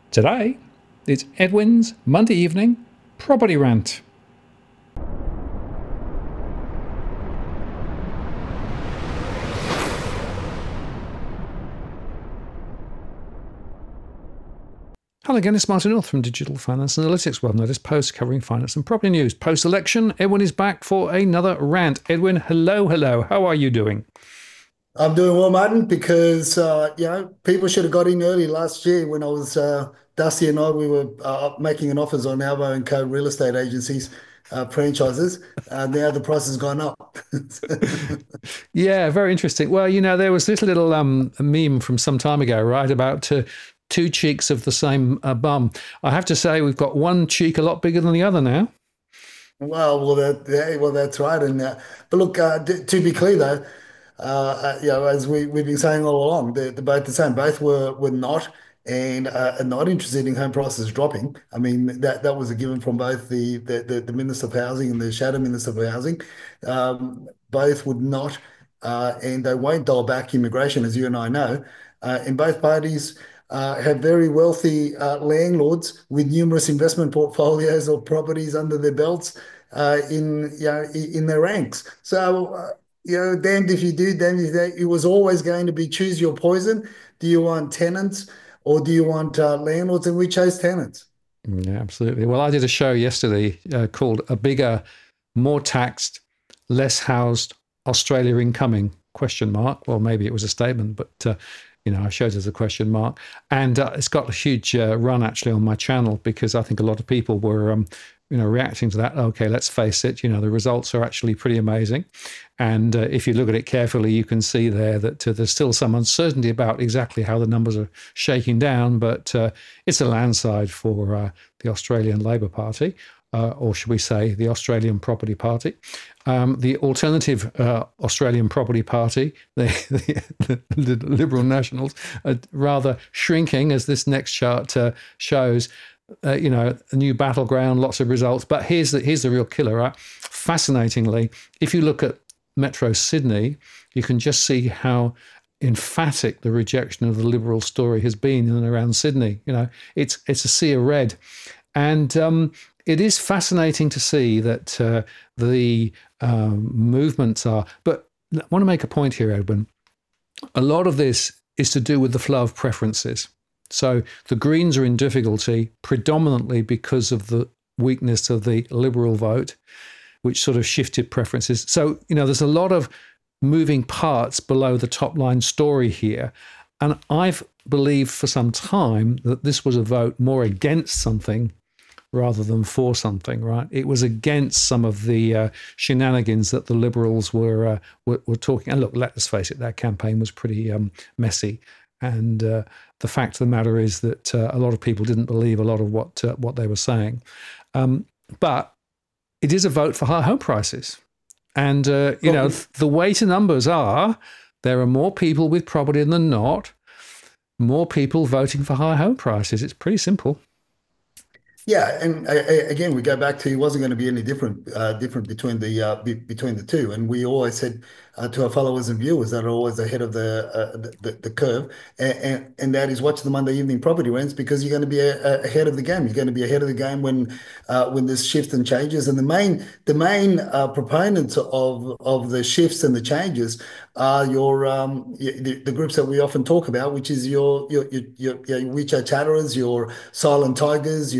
Today, it's Edwin's Monday evening property rant. Hello again, it's Martin North from Digital Finance Analytics. Well noticed post covering finance and property news. Post-election, Edwin is back for another rant. Edwin, hello. How are you doing? I'm doing well, Martin, because people should have got in early last year when I was Dusty and I we were making an offers on Albo and Co real estate agencies franchises. Now the price has gone up. Yeah, very interesting. Well, there was this little meme from some time ago, right, about two cheeks of the same bum. I have to say, we've got one cheek a lot bigger than the other now. That's right. And but look, to be clear though, as we've been saying all along, they're both the same. Both were not and are not interested in home prices dropping. I mean that was a given from both the Minister of Housing and the Shadow Minister of Housing. Both would not, and they won't dial back immigration, as you and I know. And both parties. Have very wealthy landlords with numerous investment portfolios or properties under their belts in their ranks. So damned if you do, damned if that. It was always going to be choose your poison. Do you want tenants or do you want landlords? And we chose tenants. Yeah, absolutely. Well, I did a show yesterday called "A Bigger, More Taxed, Less Housed Australia Incoming?" Question mark. Well, maybe it was a statement, but I showed it as a question mark, and it's got a huge run actually on my channel because I think a lot of people were reacting to that. Okay, let's face it, the results are actually pretty amazing. And if you look at it carefully, you can see there that there's still some uncertainty about exactly how the numbers are shaking down, but it's a landslide for the Australian Labor Party. Or should we say the Australian Property Party. The alternative Australian Property Party, the Liberal Nationals, are rather shrinking, as this next chart shows. A new battleground, lots of results. But here's the real killer, right? Fascinatingly, if you look at Metro Sydney, you can just see how emphatic the rejection of the Liberal story has been in and around Sydney. It's a sea of red. And it is fascinating to see that the movements are. But I want to make a point here, Edwin. A lot of this is to do with the flow of preferences. So the Greens are in difficulty predominantly because of the weakness of the Liberal vote, which sort of shifted preferences. So, there's a lot of moving parts below the top line story here. And I've believed for some time that this was a vote more against something rather than for something, right? It was against some of the shenanigans that the Liberals were talking. And look, let's face it, that campaign was pretty messy. And the fact of the matter is that a lot of people didn't believe a lot of what they were saying. But it is a vote for higher home prices. And, the way to numbers are, there are more people with property than not, more people voting for higher home prices. It's pretty simple. Yeah, and again, we go back to it wasn't going to be any different between the two, and we always said to our followers and viewers that are always ahead of the curve, and that is watch the Monday evening property rents because you're going to be ahead of the game. You're going to be ahead of the game when there's shifts and changes, and the main proponents of the shifts and the changes are the groups that we often talk about, which is your which are chatterers, your silent tigers,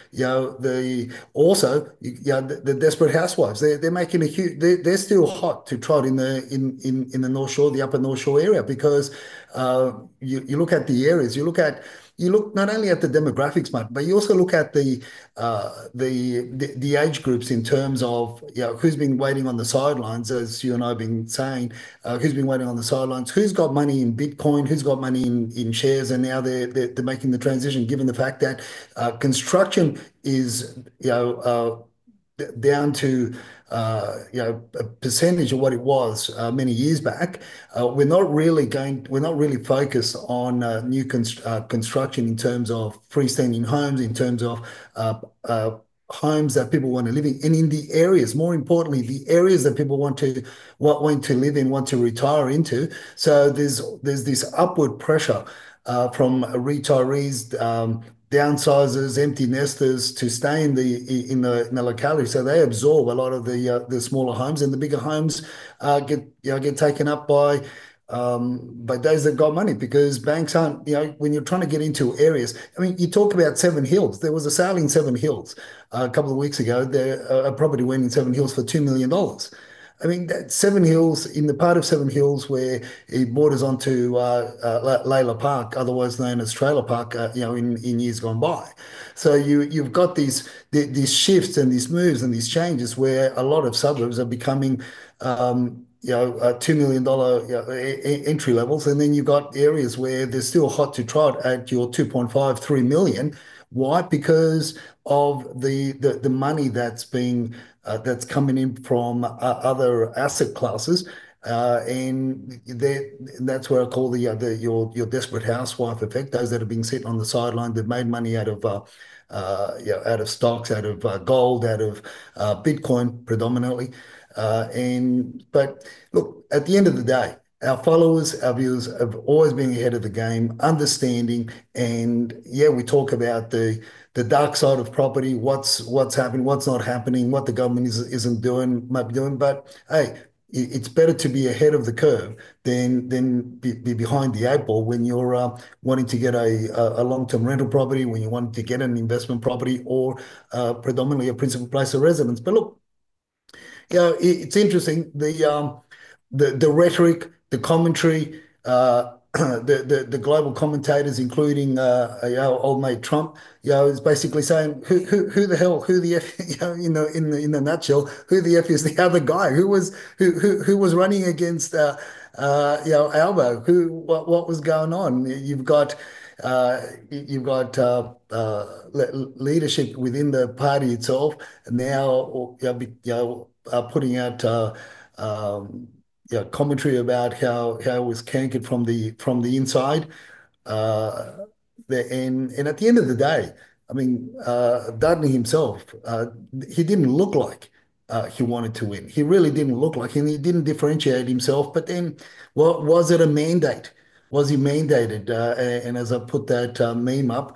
the desperate housewives. They're making a huge. They're still hot to trot in the North Shore, the Upper North Shore area because you look at the areas, you look not only at the demographics, but you also look at the age groups in terms of who's been waiting on the sidelines, as you and I have been saying, who's been waiting on the sidelines, who's got money in Bitcoin, who's got money in shares, and now they're making the transition. Given the fact that construction is down to a percentage of what it was many years back. We're not really focused on new construction in terms of freestanding homes, in terms of homes that people want to live in, and in the areas, more importantly, the areas that people want to live in, want to retire into. So there's this upward pressure from retirees. downsizers, empty nesters to stay in the locality. So they absorb a lot of the smaller homes, and the bigger homes get taken up by those that got money because banks aren't, when you're trying to get into areas. I mean, you talk about Seven Hills. There was a sale in Seven Hills a couple of weeks ago. There, a property went in Seven Hills for $2 million. I mean, that Seven Hills, in the part of Seven Hills where it borders onto Layla Park, otherwise known as Trailer Park, in years gone by. So you've got these shifts and these moves and these changes where a lot of suburbs are becoming, $2 million entry levels, and then you've got areas where they're still hot to trot at your 2.5, 3 million. Why? Because of the money that's coming in from other asset classes. And that's where I call your desperate housewife effect. Those that have been sitting on the sideline, they've made money out of stocks, out of gold, out of Bitcoin predominantly. But look, at the end of the day, our followers, our viewers have always been ahead of the game, understanding, and yeah, we talk about the dark side of property, what's happening, what's not happening, what the government isn't doing, might be doing. But hey, it's better to be ahead of the curve than be behind the eight ball when you're wanting to get a long-term rental property, when you want to get an investment property, or predominantly a principal place of residence. But look, it's interesting the rhetoric, the commentary, the global commentators, including our old mate Trump, is basically saying who the hell, who the f, in the nutshell, who the f is the other guy who was running against Albo, what was going on? Leadership within the party itself now, putting out commentary about how it was cankered from the inside. Uh, and at the end of the day, I mean, Dudley himself, he didn't look like he wanted to win. He really didn't look like, and he didn't differentiate himself. But then, what was it a mandate? Was he mandated? And as I put that meme up,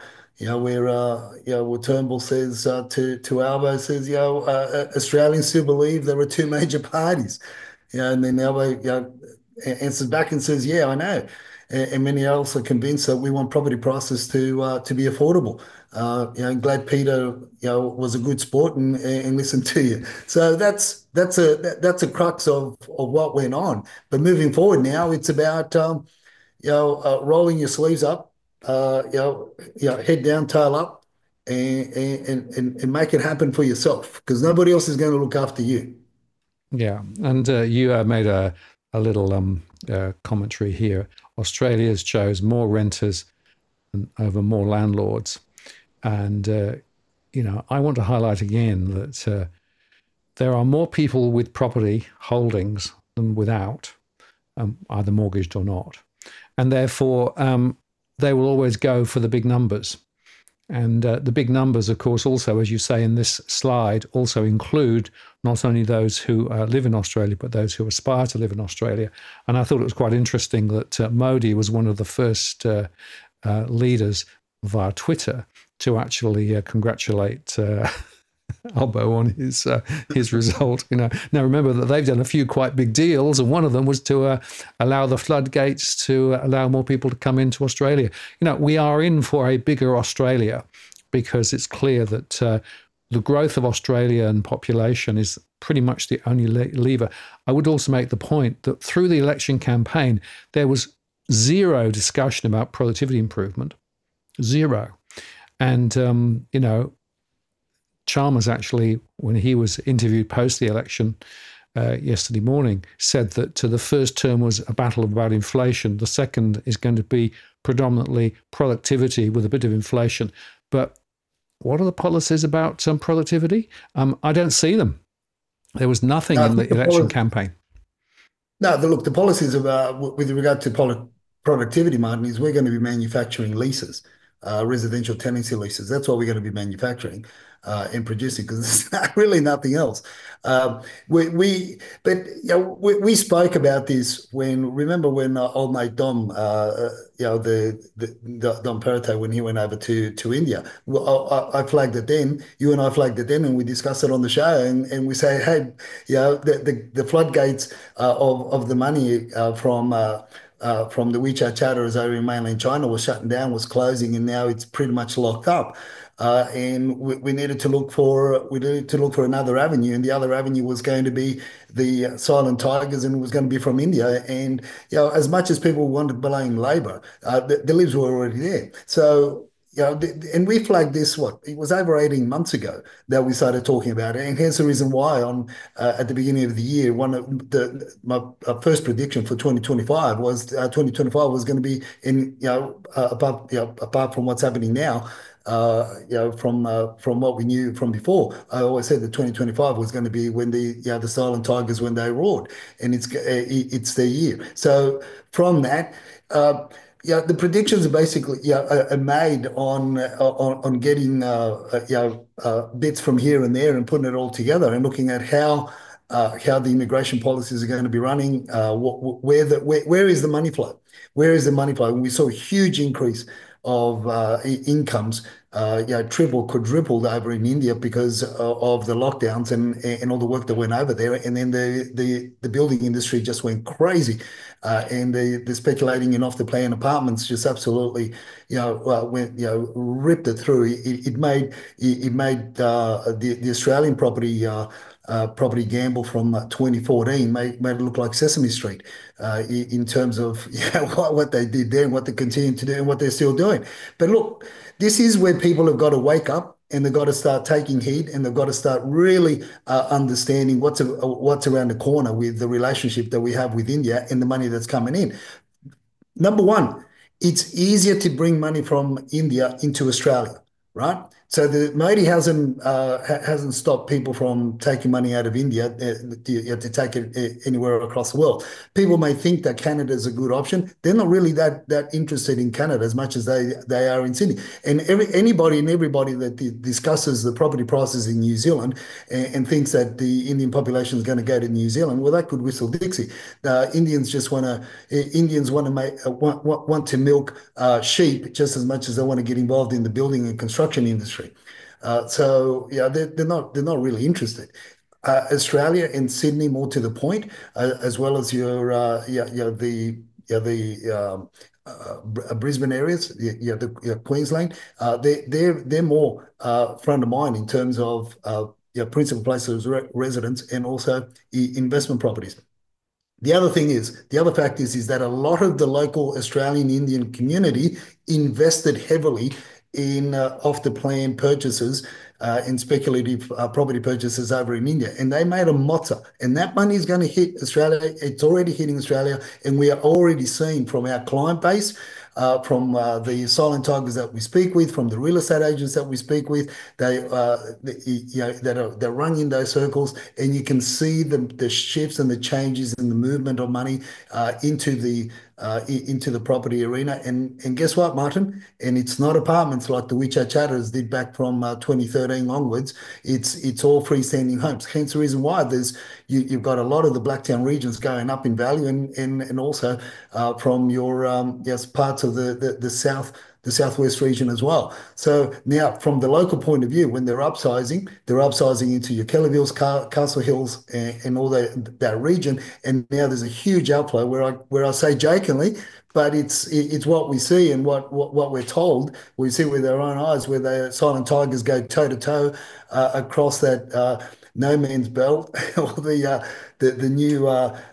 where Turnbull says to Albo says, Australians still believe there are two major parties. And then Albo, answers back and says, "Yeah, I know." And many else are convinced that we want property prices to be affordable. Glad Peter, was a good sport and listened to you. So that's a crux of what went on. But moving forward now, it's about rolling your sleeves up, head down, tail up, and make it happen for yourself because nobody else is going to look after you. Yeah, and you made a little commentary here. Australia's chose more renters over more landlords, and I want to highlight again that there are more people with property holdings than without, either mortgaged or not, and therefore they will always go for the big numbers. And the big numbers, of course, also, as you say in this slide, also include not only those who live in Australia, but those who aspire to live in Australia. And I thought it was quite interesting that Modi was one of the first leaders via Twitter to actually congratulate Albo on his result. Now remember that they've done a few quite big deals, and one of them was to allow the floodgates to allow more people to come into Australia. We are in for a bigger Australia because it's clear that the growth of Australian population is pretty much the only lever. I would also make the point that through the election campaign, there was zero discussion about productivity improvement, zero. And, Chalmers actually, when he was interviewed post the election yesterday morning, said that the first term was a battle about inflation. The second is going to be predominantly productivity with a bit of inflation. But what are the policies about productivity? I don't see them. There was nothing in the election campaign. No, look, the policies with regard to productivity, Martin, is we're going to be manufacturing leases. residential tenancy leases. That's what we're going to be manufacturing and producing because there's really nothing else. But we spoke about this remember when old mate Dom, the Dom Perrottet, when he went over to India. Well, I flagged it then. You and I flagged it then, and we discussed it on the show. And we say, hey, the floodgates of the money from the WeChat charters over in mainland China was shutting down, was closing, and now it's pretty much locked up. And we needed to look for another avenue, and the other avenue was going to be the silent tigers, and it was going to be from India. And as much as people wanted to blame Labor, the libs were already there. So. And we flagged this, it was over 18 months ago that we started talking about it. And here's the reason why at the beginning of the year, my first prediction for 2025 was 2025 was going to be apart from what's happening now, from what we knew from before. I always said that 2025 was going to be when the silent tigers, when they roared, and it's their year. So from that, the predictions are basically are made on getting bits from here and there and putting it all together and looking at how the immigration policies are going to be running, where is the money flow? Where is the money flow? And we saw a huge increase of incomes, triple, quadrupled over in India because of the lockdowns and all the work that went over there. And then the building industry just went crazy. And the speculating in off the plan apartments just absolutely, ripped it through. It made the Australian property gamble from 2014 made it look like Sesame Street in terms of what they did there and what they continue to do and what they're still doing. But look, this is where people have got to wake up and they've got to start taking heed and they've got to start really understanding what's around the corner with the relationship that we have with India and the money that's coming in. Number one, it's easier to bring money from India into Australia, right? So the Modi hasn't stopped people from taking money out of India to take it anywhere across the world. People may think that Canada is a good option. They're not really that interested in Canada as much as they are in Sydney. And anybody and everybody that discusses the property prices in New Zealand and thinks that the Indian population is going to go to New Zealand, well, that could whistle Dixie. Indians want to milk sheep just as much as they want to get involved in the building and construction industry. They're not really interested. Australia and Sydney, more to the point, as well as Brisbane areas, Queensland. They're more front of mind in terms of principal places of residence and also investment properties. The other fact is that a lot of the local Australian Indian community invested heavily in off the plan purchases in speculative property purchases over in India. And they made a mozza. And that money is going to hit Australia. It's already hitting Australia. And we are already seeing from our client base, from the silent tigers that we speak with, from the real estate agents that we speak with, they're running in those circles, and you can see the shifts and the changes in the movement of money into the property arena. And guess what, Martin? And it's not apartments like the WeChat chatters did back from 2013 onwards. It's all freestanding homes. Hence the reason why you've got a lot of the Blacktown regions going up in value and also from your parts of the southwest region as well. So now, from the local point of view, when they're upsizing into your Kellyvilles, Castle Hills, and all that region. And now there's a huge outflow where I say jokingly, but it's what we see and what we're told. We see with our own eyes where the silent tigers go toe to toe across that no man's belt or the new.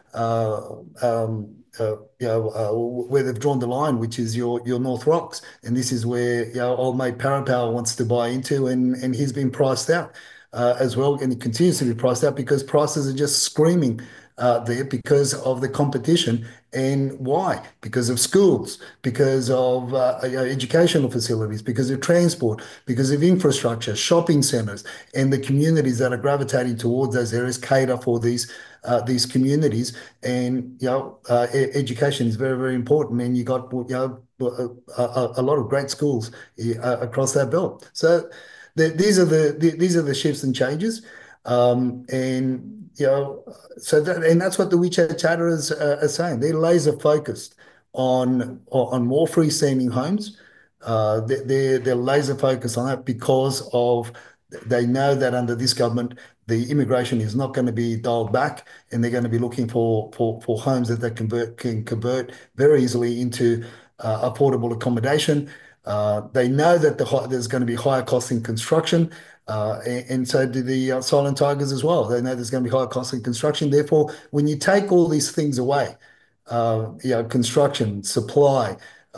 Where they've drawn the line, which is your North Rocks, and this is where old mate Parapower wants to buy into, and he's been priced out as well, and he continues to be priced out because prices are just screaming there because of the competition. And why? Because of schools, because of educational facilities, because of transport, because of infrastructure, shopping centres, and the communities that are gravitating towards those areas cater for these communities. And education is very, very important. And you got a lot of great schools across that belt. So these are the shifts and changes, and and that's what the WeChat chatterers are saying. They're laser focused on more freestanding homes. They're laser focused on that because of they know that under this government, the immigration is not going to be dialed back, and they're going to be looking for homes that they can convert very easily into affordable accommodation. They know that there's going to be higher costs in construction, and so do the Silent Tigers as well. They know there's going to be higher costs in construction. Therefore, when you take all these things away, construction, supply,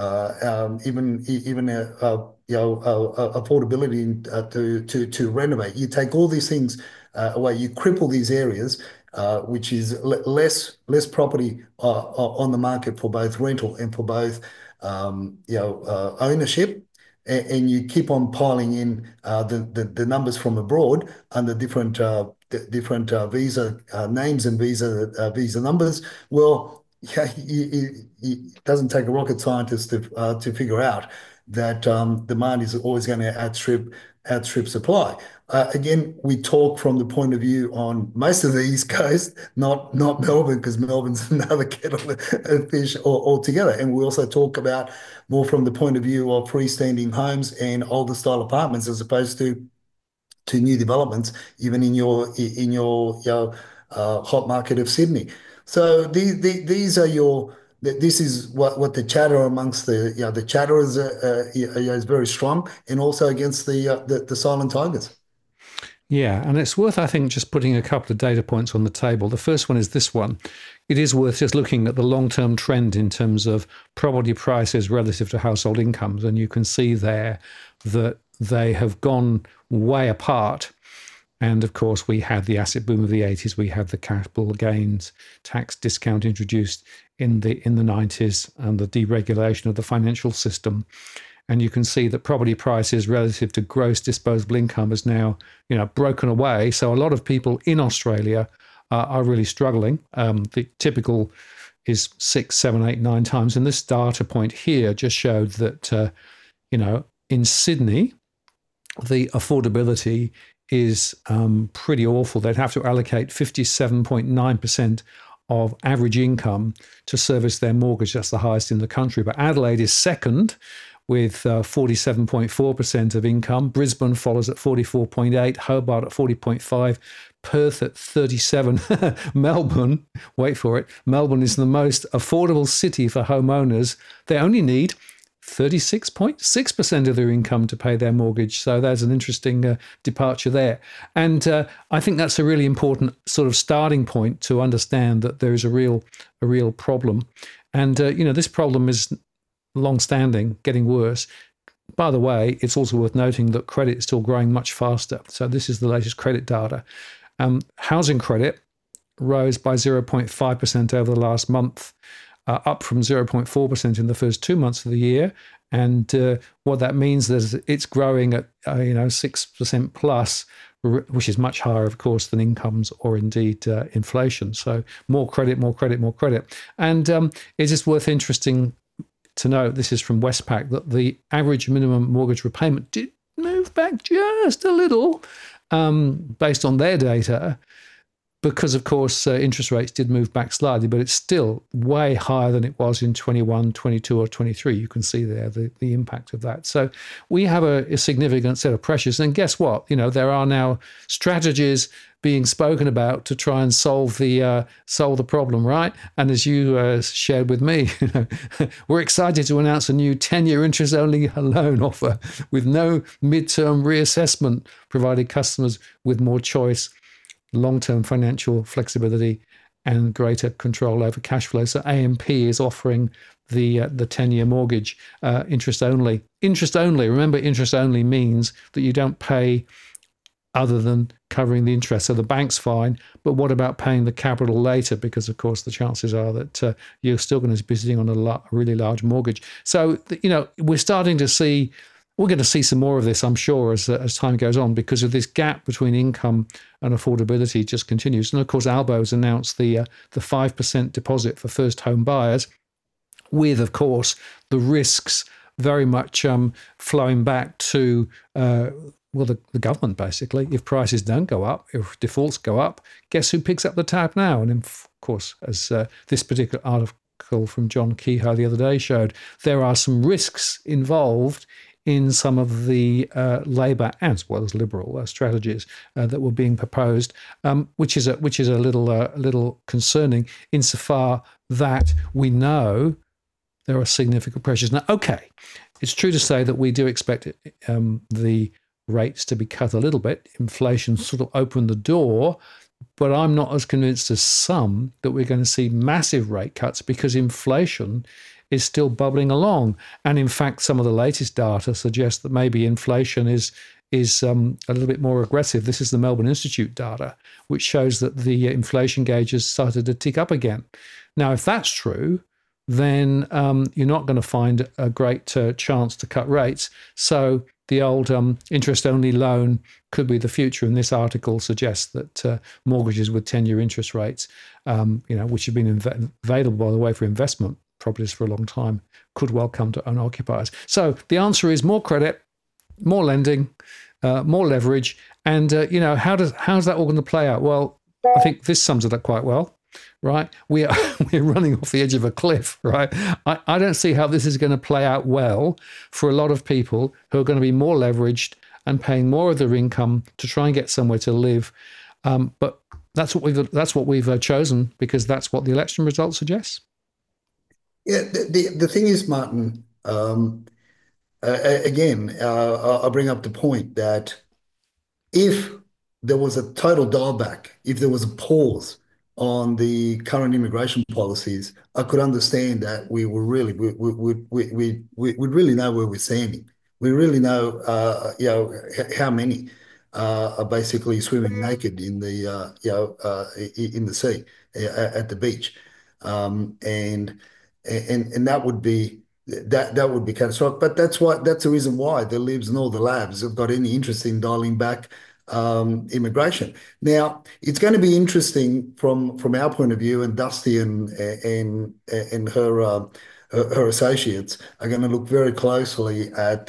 even affordability to renovate. You take all these things away. You cripple these areas, which is less property on the market for both rental and for both ownership. And you keep on piling in the numbers from abroad under different visa names and visa numbers. Well, yeah, it doesn't take a rocket scientist to figure out that demand is always going to outstrip supply. Again, we talk from the point of view on most of the East Coast, not Melbourne, because Melbourne's another kettle of fish altogether. And we also talk about more from the point of view of freestanding homes and older style apartments as opposed to new developments, even in your hot market of Sydney. So these are this is what the chatter amongst the chatterers is very strong, and also against the Silent Tigers. Yeah, and it's worth, I think, just putting a couple of data points on the table. The first one is this one. It is worth just looking at the long-term trend in terms of property prices relative to household incomes. And you can see there that they have gone way apart. And of course, we had the asset boom of the 80s. We had the capital gains tax discount introduced in the 90s and the deregulation of the financial system. And you can see that property prices relative to gross disposable income is now, broken away. So a lot of people in Australia are really struggling. The typical is 6, 7, 8, 9 times. And this data point here just showed that, in Sydney, the affordability is pretty awful. They'd have to allocate 57.9% of average income to service their mortgage. That's the highest in the country. But Adelaide is second with 47.4% of income. Brisbane follows at 44.8%, Hobart at 40.5%, Perth at 37%. Melbourne, wait for it, Melbourne is the most affordable city for homeowners. They only need 36.6% of their income to pay their mortgage. So there's an interesting departure there. And I think that's a really important sort of starting point to understand that there is a real problem. And, this problem is long-standing, getting worse. By the way, it's also worth noting that credit is still growing much faster. So this is the latest credit data. Housing credit rose by 0.5% over the last month, up from 0.4% in the first 2 months of the year. And what that means is it's growing at 6% plus, which is much higher, of course, than incomes or indeed inflation. So more credit, more credit, more credit. And it's just interesting to note, this is from Westpac, that the average minimum mortgage repayment did move back just a little based on their data, because, of course, interest rates did move back slightly, but it's still way higher than it was in 21, 22 or 23. You can see there the impact of that. So we have a significant set of pressures. And guess what? There are now strategies being spoken about to try and solve the problem, right? And as you shared with me, we're excited to announce a new 10-year interest-only loan offer with no midterm reassessment, providing customers with more choice, long-term financial flexibility, and greater control over cash flow. So AMP is offering the 10-year mortgage interest only. Interest only. Remember, interest only means that you don't pay other than covering the interest. So the bank's fine, but what about paying the capital later? Because of course the chances are that you're still going to be sitting on a really large mortgage. So we're starting to see. We're going to see some more of this, I'm sure, as time goes on, because of this gap between income and affordability just continues. And of course, Albo's announced the 5% deposit for first home buyers, with, of course, the risks very much flowing back to the government, basically. If prices don't go up, if defaults go up, guess who picks up the tab now? And of course, as this particular article from John Kehoe the other day showed, there are some risks involved in some of the Labour as well as Liberal strategies that were being proposed, which is a little concerning insofar that we know there are significant pressures. Now, okay, it's true to say that we do expect the rates to be cut a little bit. Inflation sort of opened the door, but I'm not as convinced as some that we're going to see massive rate cuts, because inflation is still bubbling along. And in fact, some of the latest data suggests that maybe inflation is a little bit more aggressive. This is the Melbourne Institute data, which shows that the inflation gauge has started to tick up again. Now, if that's true, then you're not going to find a great chance to cut rates. So the old interest-only loan could be the future. And this article suggests that mortgages with 10-year interest rates, which have been available, by the way, for investment properties for a long time, could well come to owner-occupiers. So the answer is more credit, more lending, more leverage. And, how's that all going to play out? Well, I think this sums it up quite well. Right, we're running off the edge of a cliff. Right, I don't see how this is going to play out well for a lot of people who are going to be more leveraged and paying more of their income to try and get somewhere to live. But that's what we've chosen, because that's what the election result suggests. Yeah, the thing is, Martin. Again, I'll bring up the point that if there was a total dial back, if there was a pause on the current immigration policies, I could understand that we would really know where we're standing. We really know, how many are basically swimming naked in the sea at the beach, and that would be catastrophic. But that's the reason why the Libs and all the labs have got any interest in dialing back immigration. Now, it's going to be interesting from our point of view, and Dusty and her associates are going to look very closely at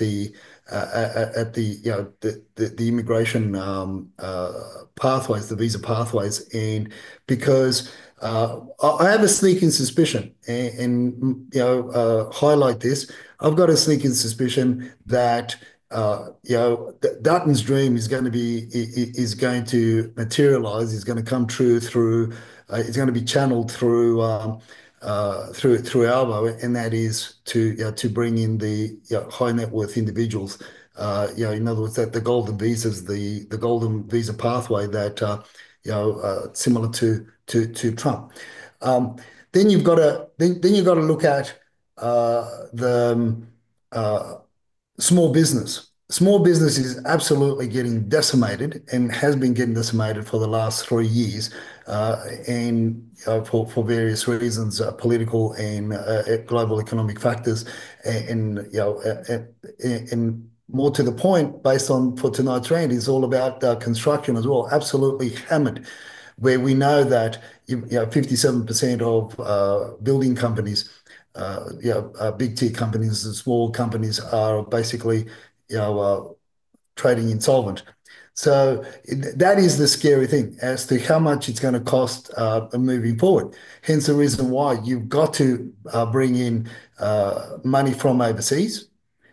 the immigration pathways, the visa pathways, and because I have a sneaking suspicion, and highlight this. I've got a sneaking suspicion that Dutton's dream is going to materialize. Is going to come true through. It's going to be channeled through Albo, and that is to bring in the high net worth individuals. In other words, that the golden visas, the golden visa pathway that similar to Trump. Then you've got to look at the small business. Small business is absolutely getting decimated and has been getting decimated for the last 3 years, and for various reasons, political and global economic factors, and more to the point, based on for tonight's rant, is all about construction as well. Absolutely hammered, where we know that 57% of building companies, big tier companies and small companies are basically trading insolvent. So that is the scary thing as to how much it's going to cost moving forward. Hence the reason why you've got to bring in money from overseas.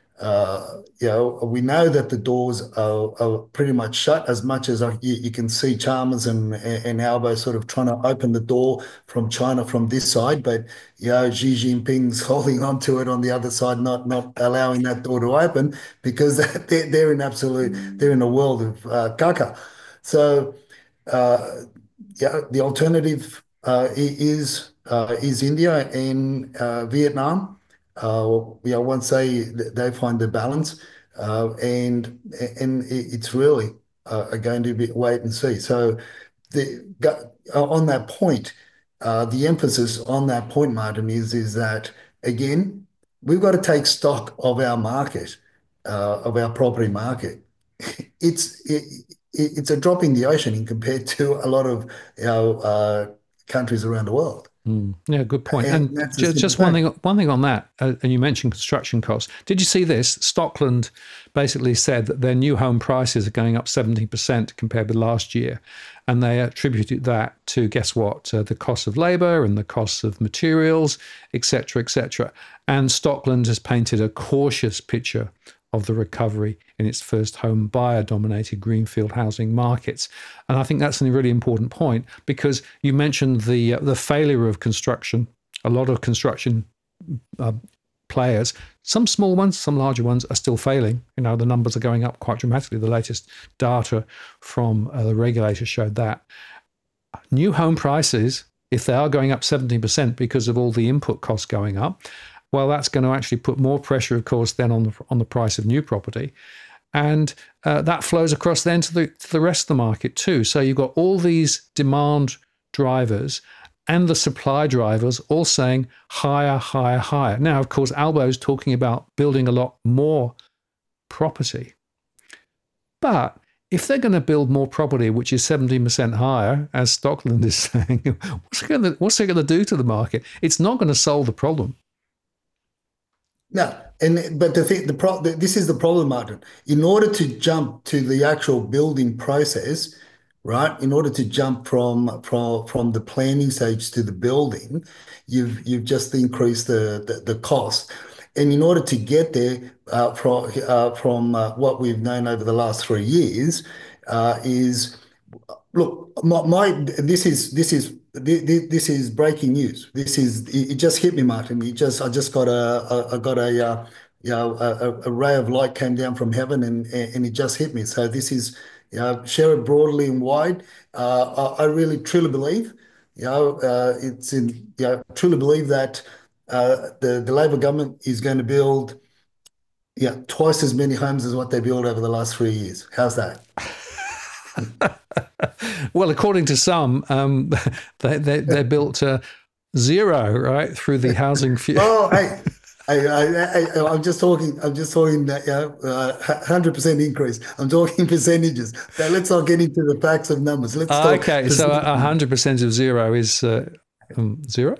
We know that the doors are pretty much shut, as much as you can see Chalmers and Albo sort of trying to open the door from China from this side, but Xi Jinping's holding on to it on the other side, not allowing that door to open, because they're in a world of caca. So the alternative is India and Vietnam. Once they find the balance, and it's really are going to be wait and see. So on that point, the emphasis on that point, Martin, is that again, we've got to take stock of our market, of our property market. It's it's a drop in the ocean in compared to a lot of our countries around the world, Yeah, good point. and And that's a simple just one fact. thing, on that, and you mentioned construction costs. Did you see this? Stockland basically said that their new home prices are going up 17% compared with last year, and they attributed that to, guess what, the cost of labour and the costs of materials, etc., etc. And Stockland has painted a cautious picture of the recovery in its first home buyer dominated greenfield housing markets. And I think that's a really important point, because you mentioned the failure of construction. A lot of construction players, some small ones, some larger ones, are still failing. You know, the numbers are going up quite dramatically. The latest data from the regulator showed that. New home prices, if they are going up 17% because of all the input costs going up, well, that's going to actually put more pressure, of course, then on the price of new property. And that flows across then to the rest of the market too. So you've got all these demand drivers and the supply drivers all saying higher, higher, higher. Now, of course, Albo's talking about building a lot more property. But if they're going to build more property, which is 17% higher, as Stockland is saying, what's it going to do to the market? It's not going to solve the problem. No, but this is the problem, Martin. In order to jump to the actual building process, right? In order to jump from the planning stage to the building, you've just increased the cost. And in order to get there, from what we've known over the last 3 years, is look, this is breaking news. It just hit me, Martin. I just got I got a a ray of light came down from heaven, and it just hit me. So this is, share it broadly and wide. I really truly believe, truly believe that the Labor government is going to build, twice as many homes as what they built over the last 3 years. How's that? Well, according to some, they built zero, right, through the housing. Oh, hey, I'm just talking. I'm just talking that 100% increase. I'm talking percentages. Now let's not get into the facts of numbers. Let's talk Okay, so percentages. 100% of zero is zero.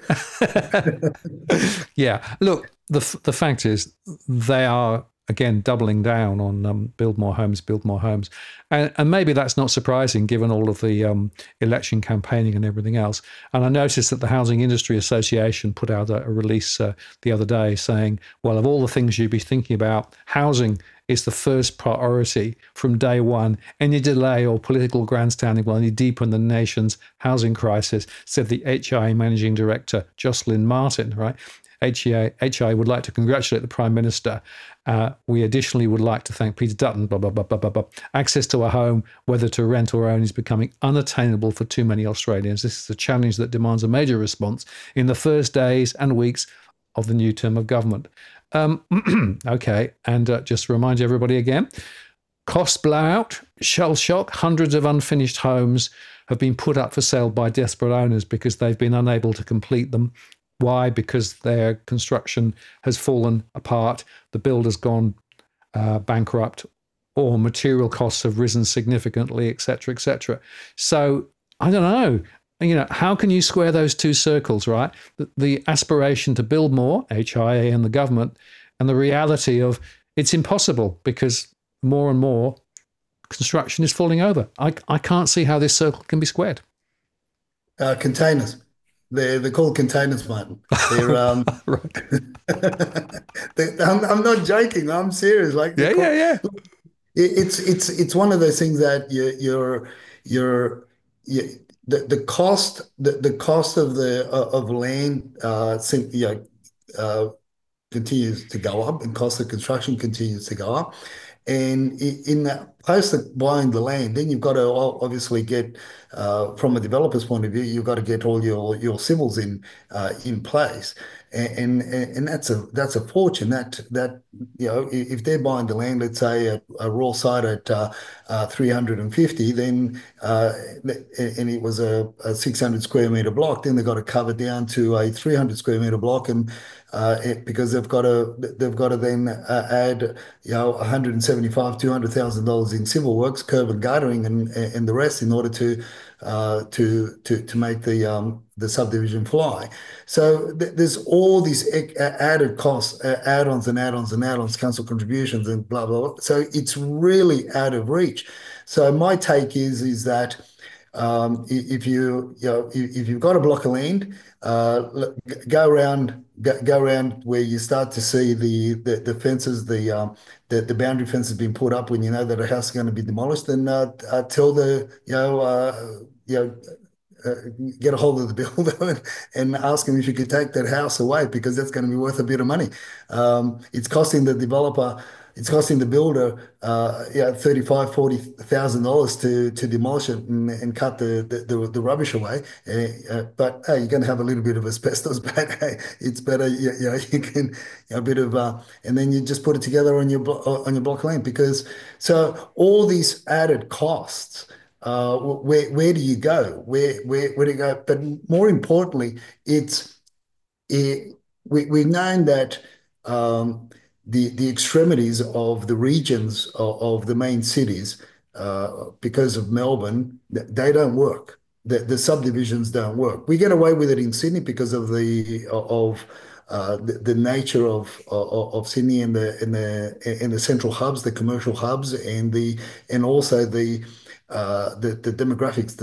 Yeah. Look, the fact is they are again doubling down on build more homes, build more homes, and maybe that's not surprising given all of the election campaigning and everything else. And I noticed that the Housing Industry Association put out a release the other day saying, well, of all the things you'd be thinking about, housing is the first priority from day one. Any delay or political grandstanding will only deepen the nation's housing crisis, said the HIA Managing Director, Jocelyn Martin, right? HIA would like to congratulate the Prime Minister. We additionally would like to thank Peter Dutton, blah, blah, blah, blah, blah, blah. Access to a home, whether to rent or own, is becoming unattainable for too many Australians. This is a challenge that demands a major response in the first days and weeks of the new term of government. Okay, and just to remind everybody again, cost blowout, shell shock, hundreds of unfinished homes have been put up for sale by desperate owners because they've been unable to complete them. Why? Because their construction has fallen apart, the builder's gone bankrupt, or material costs have risen significantly, etc., etc. So I don't know. How can you square those two circles, right? The aspiration to build more, HIA and the government, and the reality of it's impossible because more and more construction is falling over. I can't see how this circle can be squared. Containers. They're called containers, Martin. They're Right. I'm not joking. I'm serious. Like Yeah, yeah, yeah. it's one of those things that you the cost of of land continues to go up, and cost of construction continues to go up. And in that, post buying the land, then you've got to obviously get, from a developer's point of view, you've got to get all your civils in place, and that's a fortune. That if they're buying the land, let's say a raw site at 350, then and it was a 600 square meter block, then they've got to cover down to a 300 square meter block, and because they've got to then add 175, $200,000 in civil works, curb and guttering, and the rest in order to make the subdivision fly. So there's all these added costs, add-ons and add-ons and add-ons, council contributions and blah blah blah. So it's really out of reach. So my take is that if you've got a block of land, go around where you start to see the fences, the boundary fences being put up when you know that a house is going to be demolished, and tell the uh, get a hold of the builder and ask him if you could take that house away, because that's going to be worth a bit of money. It's costing the developer, it's costing the builder, $35,000, $40,000 to demolish it and cut the rubbish away. But hey, you're going to have a little bit of asbestos, but hey, it's better. You can a bit of, and then you just put it together on your block of land, because so all these added costs. Where do you go? Where do you go? But more importantly, we've known that the extremities of the regions of the main cities, because of Melbourne, they don't work. The subdivisions don't work. We get away with it in Sydney because of the nature of Sydney and the central hubs, the commercial hubs, and also the demographics,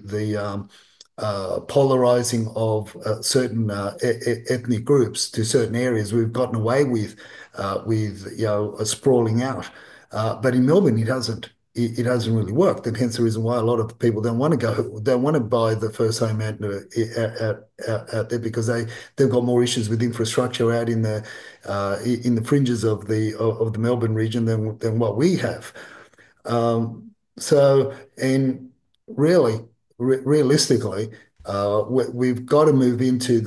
the polarizing of certain ethnic groups to certain areas. We've gotten away with a sprawling out, but in Melbourne it hasn't. It hasn't really worked, and hence the reason why a lot of people don't want to buy the first home out there, because they've got more issues with infrastructure out in the fringes of the Melbourne region than what we have. And really, realistically, we've got to move into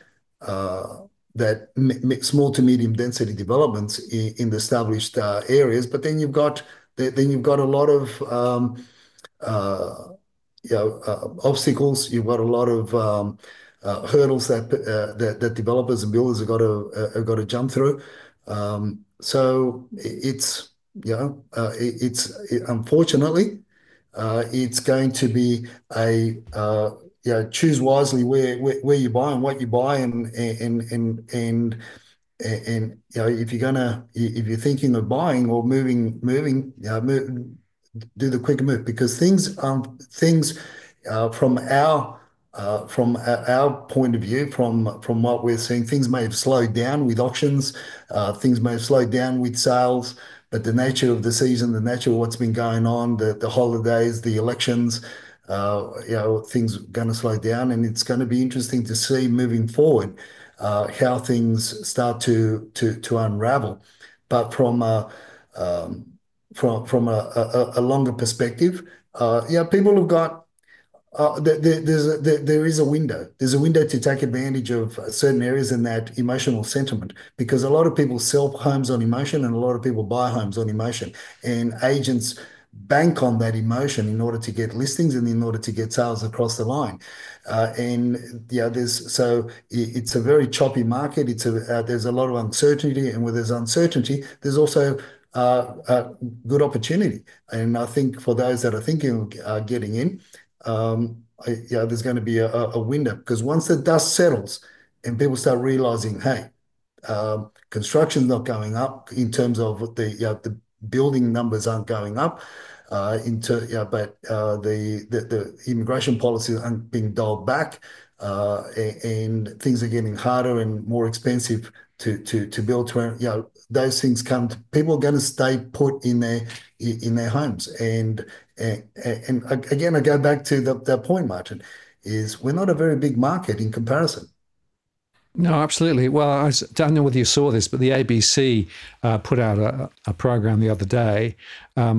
that small to medium density developments in the established areas. But then you've got a lot of obstacles. You've got a lot of hurdles that developers and builders have got to jump through. So unfortunately, it's going to be choose wisely where you buy and what you buy, and if you're thinking of buying or moving, do the quicker move, because things from our point of view, from what we're seeing, things may have slowed down with auctions, things may have slowed down with sales, but the nature of the season, the nature of what's been going on, the holidays, the elections, things are going to slow down, and it's going to be interesting to see moving forward how things start to unravel. But from a longer perspective, people have got there is a window. There's a window to take advantage of certain areas in that emotional sentiment, because a lot of people sell homes on emotion and a lot of people buy homes on emotion, and agents bank on that emotion in order to get listings and in order to get sales across the line. And yeah, it's a very choppy market. There's a lot of uncertainty, and where there's uncertainty, there's also good opportunity. And I think for those that are thinking of getting in, there's going to be a window, because once the dust settles and people start realizing, hey, construction's not going up in terms of the building numbers aren't going up, but the immigration policies aren't being dialed back, and things are getting harder and more expensive to build. Those things people are going to stay put in their homes, and again, I go back to that point, Martin, is we're not a very big market in comparison. No, absolutely. Well, I don't know whether you saw this, but the ABC put out a program the other day,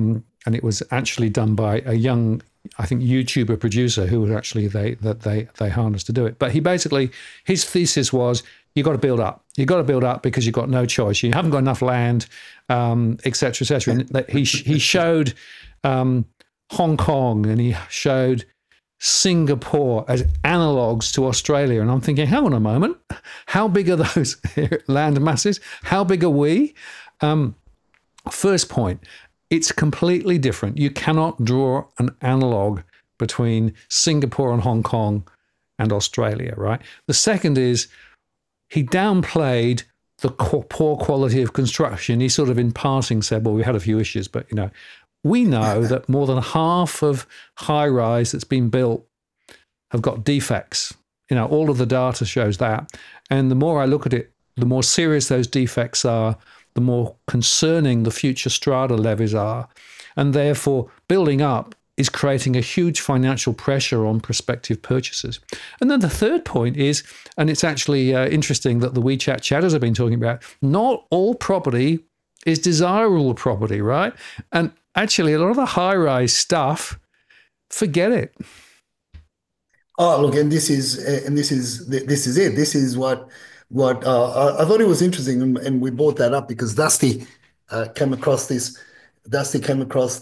and it was actually done by a young, I think, YouTuber producer who was actually they harnessed to do it. But he basically, his thesis was, you got to build up. You got to build up because you've got no choice. You haven't got enough land, et cetera, et cetera. And he showed Hong Kong, and he showed Singapore as analogues to Australia. And I'm thinking, hang on a moment, how big are those land masses? How big are we? First point, it's completely different. You cannot draw an analog between Singapore and Hong Kong and Australia, right? The second is, he downplayed the poor quality of construction. He sort of in passing said, well, we had a few issues, but we know that more than half of high rise that's been built have got defects. All of the data shows that. And the more I look at it, the more serious those defects are, the more concerning the future strata levies are. And therefore, building up is creating a huge financial pressure on prospective purchasers. And then the third point is, and it's actually interesting that the WeChat chatters have been talking about, not all property is desirable property, right? And actually, a lot of the high-rise stuff, forget it. Oh, look, and this is it. This is what I thought it was interesting, and we brought that up because came across this. Dusty came across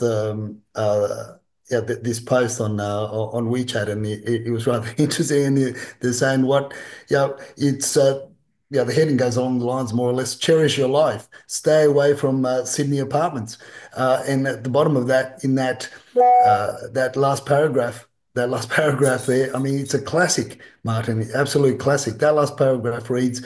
this post on WeChat, and it was rather interesting. And they're saying it's the heading goes along the lines more or less: cherish your life, stay away from Sydney apartments. And at the bottom of that, in that last paragraph. That last paragraph there, I mean, it's a classic, Martin, absolute classic. That last paragraph reads,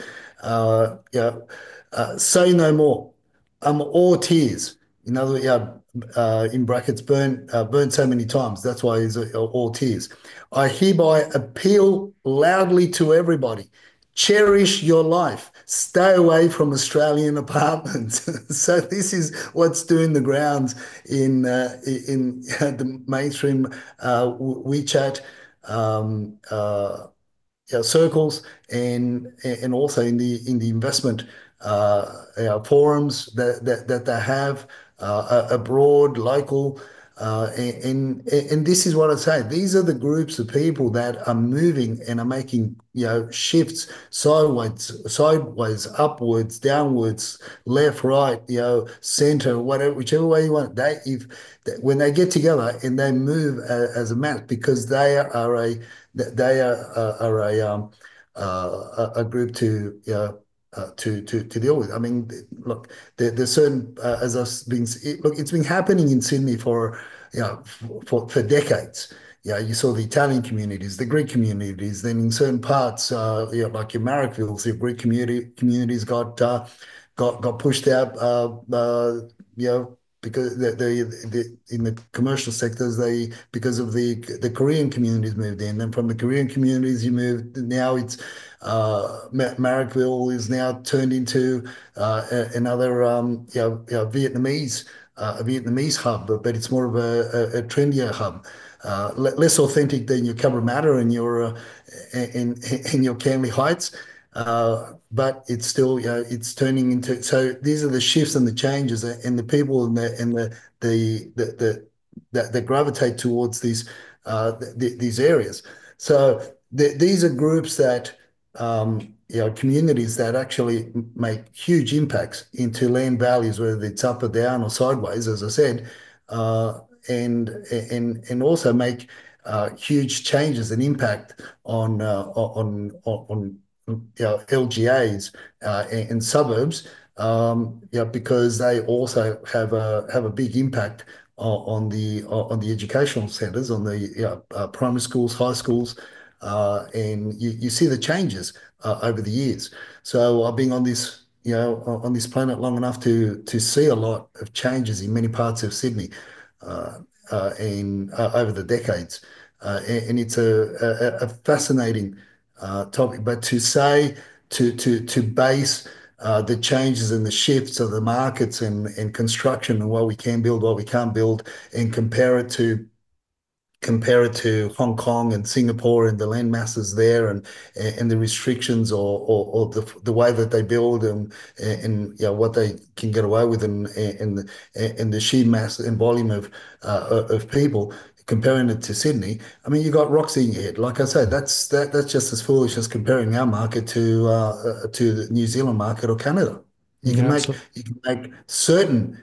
say no more. All tears. In other, in brackets, burn so many times. That's why it's all tears. I hereby appeal loudly to everybody. Cherish your life. Stay away from Australian apartments. So this is what's doing the grounds in the mainstream WeChat circles, and also in the investment forums that they have abroad, local. And this is what I say. These are the groups of people that are moving and are making shifts sideways, upwards, downwards, left, right, center, whatever, whichever way you want. When they get together and they move as a mass, because they are a group to to deal with. I mean, look, there's certain as I've been look, it's been happening in Sydney for for decades. Yeah, you saw the Italian communities, the Greek communities. Then in certain parts, like your Marrickvilles, the Greek communities got pushed out. Because in the commercial sectors, because of the Korean communities moved in, and from the Korean communities you moved. Now it's Marrickville is now turned into another Vietnamese hub, but it's more of a trendier hub. Less authentic than your Cabramatta and your Canley Heights, but it's still it's turning into. So these are the shifts and the changes, and the people that gravitate towards these areas. So these are groups that communities that actually make huge impacts into land values, whether it's up or down or sideways, as I said, and also make huge changes and impact on LGAs and suburbs, because they also have a big impact on the educational centres, on the primary schools, high schools, and you see the changes over the years. So I've been on this planet long enough to see a lot of changes in many parts of Sydney, and over the decades, and it's a fascinating topic. But to base the changes and the shifts of the markets and construction, and what we can build, what we can't build, and compare it to compare it to Hong Kong and Singapore and the land masses there and the restrictions or the way that they build and what they can get away with and the sheer mass and volume of people. Comparing it to Sydney, I mean, you got rocks in your head. Like I said, that's just as foolish as comparing our market to the New Zealand market or Canada. You can Yeah, make absolutely. you can make certain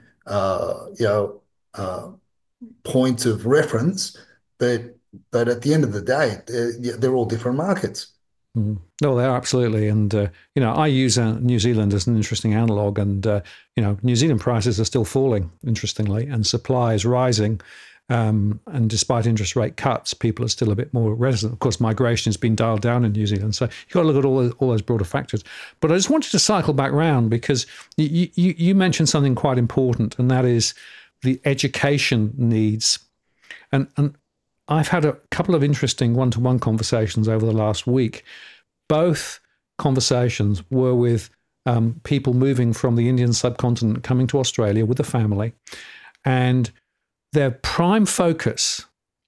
uh, points of reference, but at the end of the day, they're all different markets. Mm. No, they are absolutely, and I use New Zealand as an interesting analog, and New Zealand prices are still falling, interestingly, and supply is rising. And despite interest rate cuts, people are still a bit more reticent. Of course, migration has been dialed down in New Zealand, so you've got to look at all those broader factors. But I just wanted to cycle back round because you mentioned something quite important, and that is the education needs. And I've had a couple of interesting one-to-one conversations over the last week. Both conversations were with people moving from the Indian subcontinent, coming to Australia with a family, and their prime focus,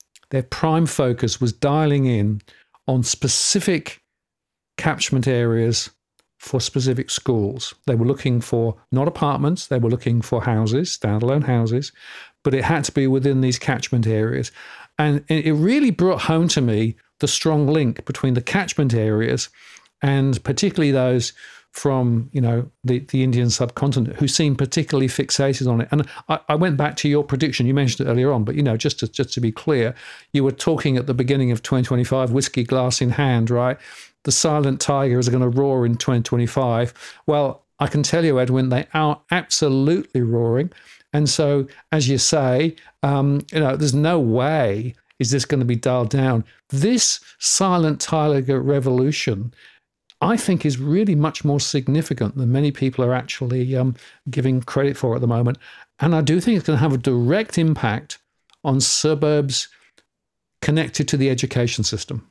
was dialing in on specific catchment areas for specific schools. They were looking for not apartments, they were looking for houses, standalone houses, but it had to be within these catchment areas. And it really brought home to me the strong link between the catchment areas and particularly those from the Indian subcontinent who seem particularly fixated on it. And I went back to your prediction. You mentioned it earlier on, but just to be clear, you were talking at the beginning of 2025, whiskey glass in hand, right? The silent tiger is going to roar in 2025. Well, I can tell you, Edwin, they are absolutely roaring. And so, as you say, there's no way is this going to be dialed down. This silent tiger revolution, I think, is really much more significant than many people are actually giving credit for at the moment. And I do think it's going to have a direct impact on suburbs connected to the education system.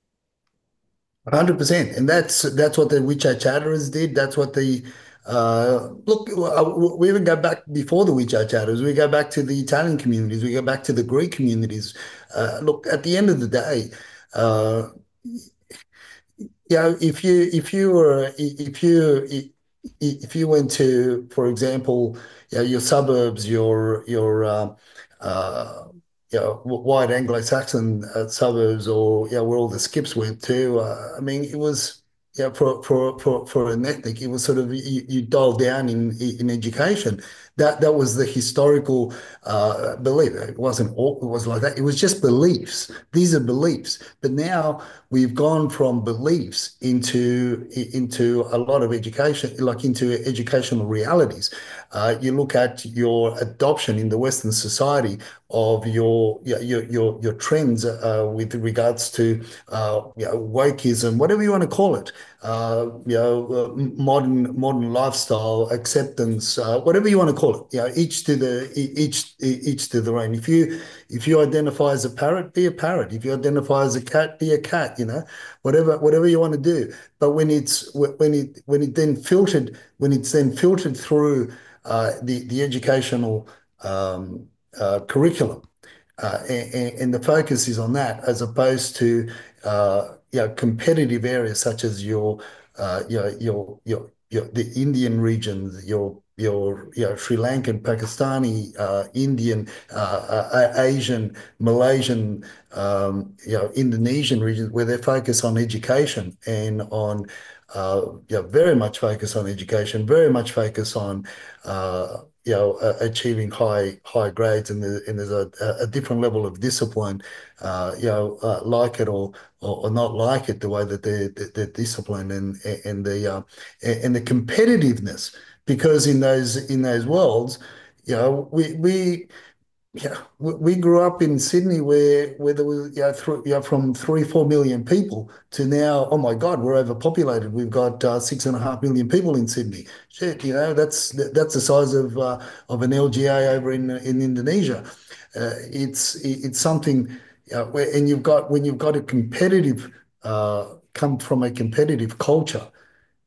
100%. And that's what the WeChat chatterers did. That's what the look, we even go back before the WeChat chatterers. We go back to the Italian communities. We go back to the Greek communities. Look, at the end of the day, uh, if you went to, for example, your suburbs, uh, wide Anglo-Saxon suburbs, or where all the skips went to. I mean, it was for an ethnic, it was sort of you dial down in education. That was the historical belief. It wasn't all, it was like that. It was just beliefs. These are beliefs. But now we've gone from beliefs into a lot of education, like into educational realities. You look at your adoption in the Western society of your trends with regards to wokeism, whatever you want to call it, modern lifestyle acceptance, whatever you want to call it. Each to their own. If you identify as a parrot, be a parrot. If you identify as a cat, be a cat. Whatever you want to do. But when it's then filtered through the educational curriculum, and the focus is on that as opposed to competitive areas such as the Indian regions, your Sri Lankan, Pakistani, Indian, Asian, Malaysian, Indonesian regions where they focus on education and on very much focus on education, very much focus on achieving high grades, and there's a different level of discipline, like it or not like it, the way that they're disciplined and the competitiveness, because in those worlds, we grew up in Sydney where there was from 3-4 million people to now, oh my God, we're overpopulated. We've got 6.5 million people in Sydney. Shit, that's the size of an LGA over in Indonesia. It's something and when you've got a competitive come from a competitive culture.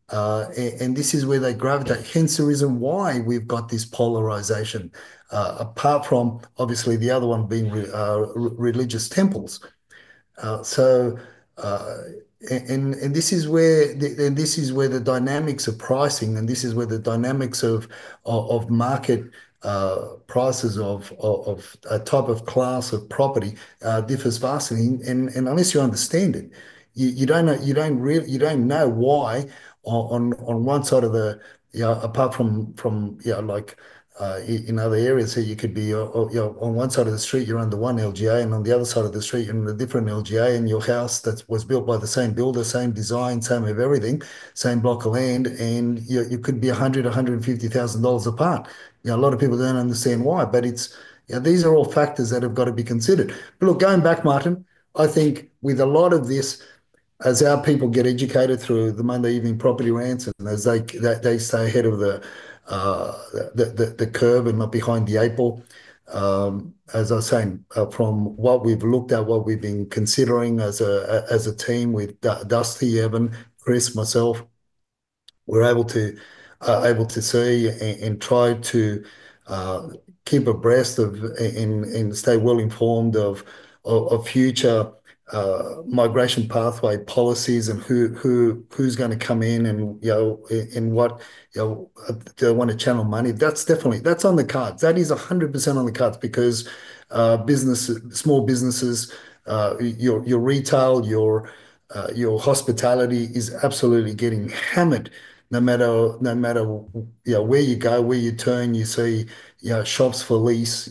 And this is where they gravitate. Hence the reason why we've got this polarization. Apart from obviously the other one being religious temples. So, uh, and this is where the dynamics of pricing, and this is where the dynamics of market prices of a type of class of property differs vastly. And unless you understand it, you don't know you don't know why on one side of the apart from like in other areas here, you could be on one side of the street you're under one LGA, and on the other side of the street you're in a different LGA, and your house that was built by the same builder, same design, same of everything, same block of land, and you could be 150,000 dollars apart. A lot of people don't understand why, but these are all factors that have got to be considered. But look, going back, Martin, I think with a lot of this, as our people get educated through the Monday evening property rants, and as they stay ahead of the curve and not behind the eight ball. As I was saying, from what we've looked at, what we've been considering as a team with Dusty, Evan, Chris, myself, we're able to see and try to uh, keep abreast of and stay well informed of future migration pathway policies and who's going to come in and in what do they want to channel money. That's on the cards. That is 100% on the cards because small businesses, your retail, your hospitality is absolutely getting hammered. No matter where you go, where you turn, you see shops for lease.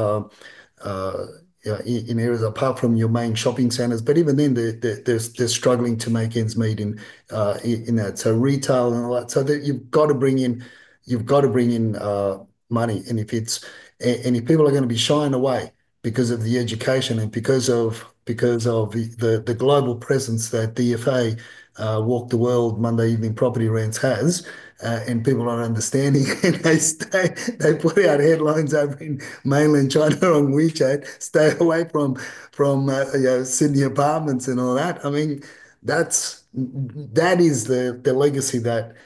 In areas apart from your main shopping centers, but even then they're struggling to make ends meet in that. So retail and all that. So that you've got to bring in money, and if people are going to be shying away because of the education and because of the global presence that DFA Walk the World Monday Evening Property Rents has, and people aren't understanding, and they put out headlines over in mainland China on WeChat, stay away from Sydney apartments and all that. I mean, that is the legacy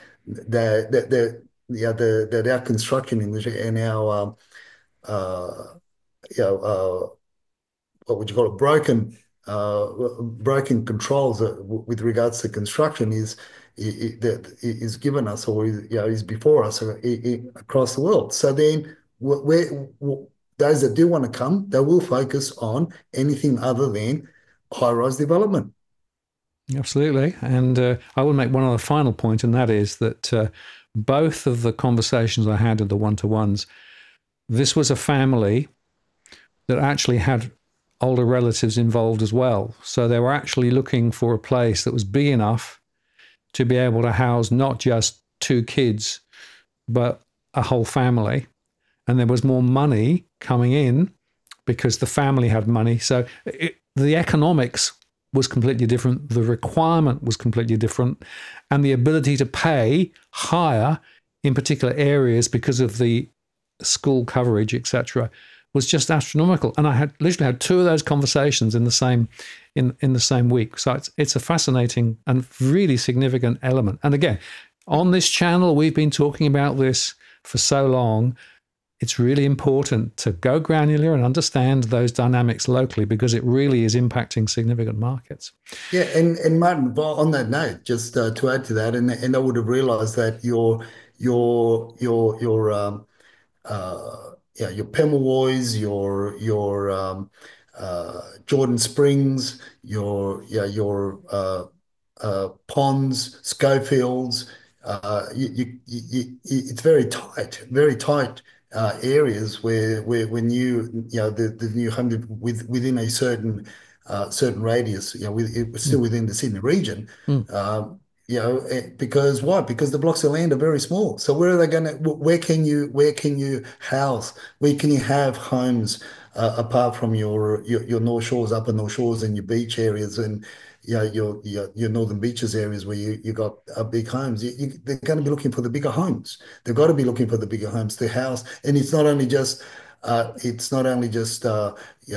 that our construction industry and our you know, what would you call it, broken controls with regards to construction that is given us or is before us across the world. So then, those that do want to come, they will focus on anything other than high-rise development. Absolutely. And I would make one other final point, and that is that both of the conversations I had at the one-to-ones, this was a family that actually had older relatives involved as well. So they were actually looking for a place that was big enough to be able to house not just two kids, but a whole family. And there was more money coming in because the family had money. So the economics was completely different. The requirement was completely different. And the ability to pay higher in particular areas because of the school coverage, etc., was just astronomical. And I had literally had two of those conversations in the same week. So it's a fascinating and really significant element. And again, on this channel, we've been talking about this for so long. It's really important to go granular and understand those dynamics locally because it really is impacting significant markets. Yeah, and Martin, on that note, just to add to that, and I would have realised that your Pemulwuys, your Jordan Springs, your Ponds, Schofields. It's very tight areas where when the new home within a certain radius, it was still within the Sydney region. Mm. Because why? Because the blocks of land are very small. So where are they going to? Where can you house? Where can you have homes apart from your North Shores, Upper North Shores, and your beach areas, and your northern beaches areas where you got big homes? They're going to be looking for the bigger homes. They've got to be looking for the bigger homes to house. And it's not only just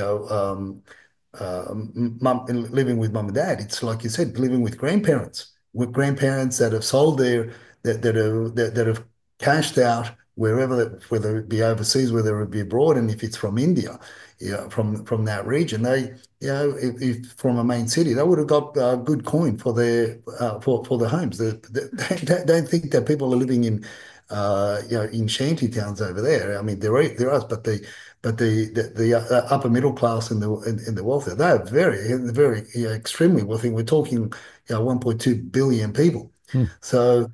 living with mum and dad. It's like you said, living with grandparents. with grandparents that have sold their that have cashed out whether it be overseas, whether it be abroad, and if it's from India, from that region, they if from a main city, they would have got good coin for their for the homes. They don't think that people are living in in shanty towns over there. I mean, there are, but the upper middle class and the wealthy, they are very extremely wealthy. We're talking 1.2 billion people. Hmm. So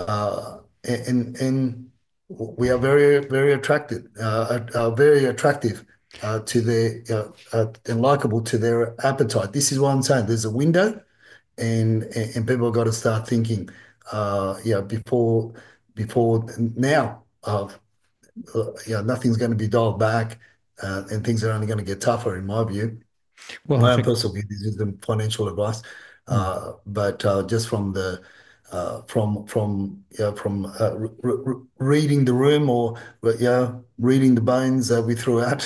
and we are very attracted, very attractive to their and likable to their appetite. This is what I'm saying. There's a window, and people have got to start thinking, before now of nothing's going to be dialed back, and things are only going to get tougher, in my view. Well, I My own think. personal view, this isn't financial advice, Hmm. but just from the from reading the room, or reading the bones we threw out,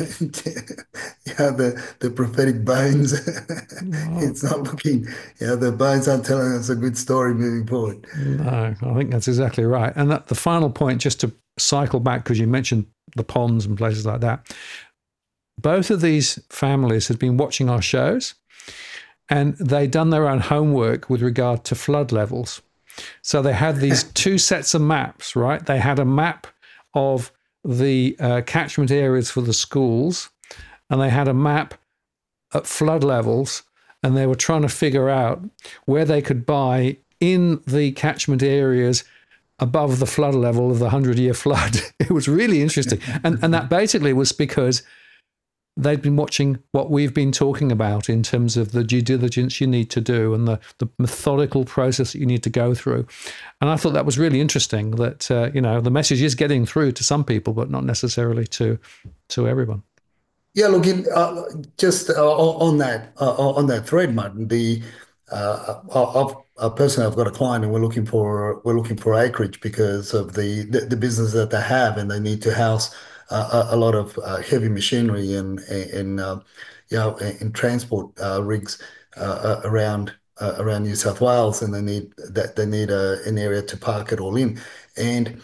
the prophetic bones. Well, It's not looking, the bones aren't telling us a good story moving forward. no, I think that's exactly right. And the final point, just to cycle back, because you mentioned the ponds and places like that. Both of these families had been watching our shows, and they'd done their own homework with regard to flood levels. So they had these two sets of maps, right? They had a map of the catchment areas for the schools, and they had a map at flood levels, and they were trying to figure out where they could buy in the catchment areas above the flood level of the 100-year flood. It was really interesting. And that basically was because they'd been watching what we've been talking about in terms of the due diligence you need to do and the methodical process that you need to go through. And I thought that was really interesting that, the message is getting through to some people, but not necessarily to everyone. Yeah, look, just on that thread, Martin. Personally, I've got a client, and we're looking for acreage because of the business that they have, and they need to house a lot of heavy machinery and transport rigs around New South Wales, and they need an area to park it all in. And